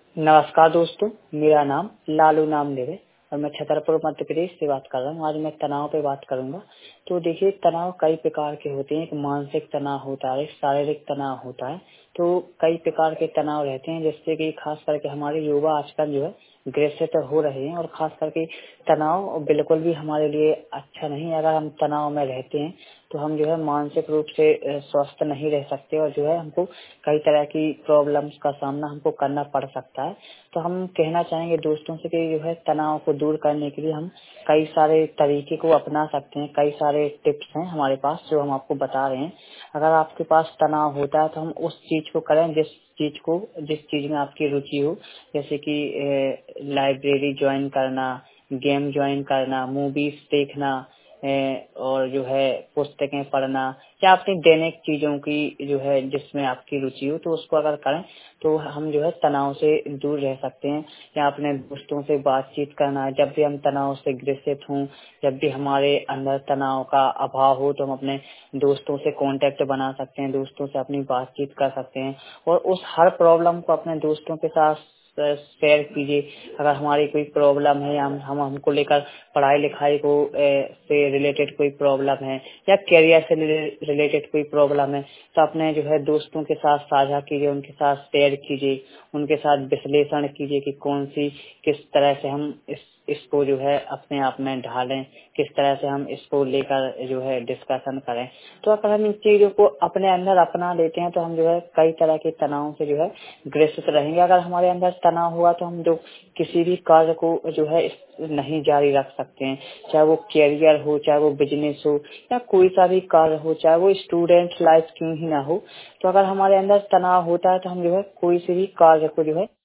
नमस्कार दोस्तों, मेरा नाम लालू नामदेव है और मैं छतरपुर मध्य प्रदेश से बात कर रहा हूँ। आज मैं तनाव पे बात करूंगा। तो देखिए, तनाव कई प्रकार के होते हैं। एक मानसिक तनाव होता है, एक शारीरिक तनाव होता है। तो कई प्रकार के तनाव रहते हैं, जिससे कि खास करके हमारे युवा आजकल जो है ग्रसित हो रहे हैं। और खास करके तनाव बिल्कुल भी हमारे लिए अच्छा नहीं है। अगर हम तनाव में रहते हैं तो हम जो है मानसिक रूप से स्वस्थ नहीं रह सकते और जो है हमको कई तरह की प्रॉब्लम्स का सामना हमको करना पड़ सकता है। तो हम कहना चाहेंगे दोस्तों से कि जो है तनाव को दूर करने के लिए हम कई सारे तरीके को अपना सकते हैं। कई सारे टिप्स हैं हमारे पास जो हम आपको बता रहे हैं। अगर आपके पास तनाव होता है तो हम उस चीज को करें जिस चीज में आपकी रुचि हो। जैसे कि लाइब्रेरी ज्वाइन करना, गेम ज्वाइन करना, मूवीज देखना, और जो है पुस्तकें पढ़ना, या अपनी दैनिक चीजों की जो है जिसमें आपकी रुचि हो, तो उसको अगर करें तो हम जो है तनाव से दूर रह सकते हैं। या अपने दोस्तों से बातचीत करना, जब भी हम तनाव से ग्रसित हों, जब भी हमारे अंदर तनाव का अभाव हो, तो हम अपने दोस्तों से कांटेक्ट बना सकते हैं, दोस्तों से अपनी बातचीत कर सकते हैं और उस हर प्रॉब्लम को अपने दोस्तों के साथ शेयर कीजिए। अगर हमारी कोई प्रॉब्लम है या हमको लेकर पढ़ाई लिखाई को से रिलेटेड कोई प्रॉब्लम है या करियर से रिलेटेड कोई प्रॉब्लम है, तो अपने जो है दोस्तों के साथ साझा कीजिए, उनके साथ शेयर कीजिए, उनके साथ विश्लेषण कीजिए कि किस तरह से हम इसको जो है अपने आप में ढालें, किस तरह से हम इसको लेकर जो है डिस्कशन करें। तो अगर हम इन चीजों को अपने अंदर अपना लेते हैं तो हम जो है कई तरह के तनाव से जो है ग्रसित रहेंगे। अगर हमारे अंदर तनाव हुआ तो हम जो किसी भी कार्य को जो है नहीं जारी रख सकते हैं, चाहे वो कैरियर हो, चाहे वो बिजनेस हो, या कोई सा भी कार्य हो, चाहे वो स्टूडेंट लाइफ क्यों ही ना हो। तो अगर हमारे अंदर तनाव होता है तो हम जो है कोई से भी कार्य को जो है